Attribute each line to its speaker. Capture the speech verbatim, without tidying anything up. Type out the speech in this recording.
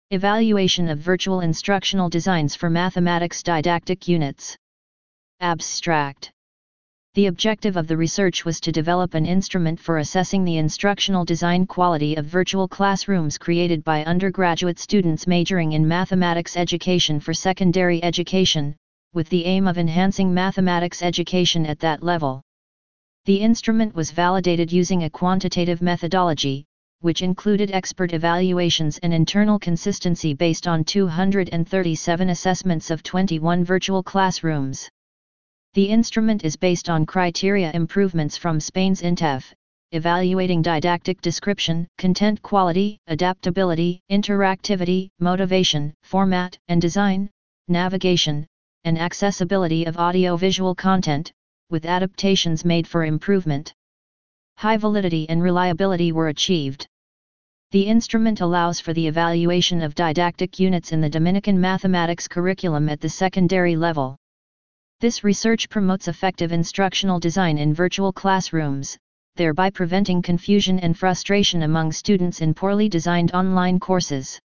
Speaker 1: Evaluation of virtual instructional designs for mathematics didactic units. Abstract. The objective of the research was to develop an instrument for assessing the instructional design quality of virtual classrooms created by undergraduate students majoring in mathematics education for secondary education, with the aim of enhancing mathematics education at that level. The instrument was validated using a quantitative methodology, which included expert evaluations and internal consistency based on two hundred thirty-seven assessments of twenty-one virtual classrooms. The instrument is based on criteria improvements from Spain's I N T E F, evaluating didactic description, content quality, adaptability, interactivity, motivation, format and design, navigation, and accessibility of audio-visual content, with adaptations made for improvement. High validity and reliability were achieved. The instrument allows for the evaluation of didactic units in the Dominican mathematics curriculum at the secondary level. This research promotes effective instructional design in virtual classrooms, thereby preventing confusion and frustration among students in poorly designed online courses.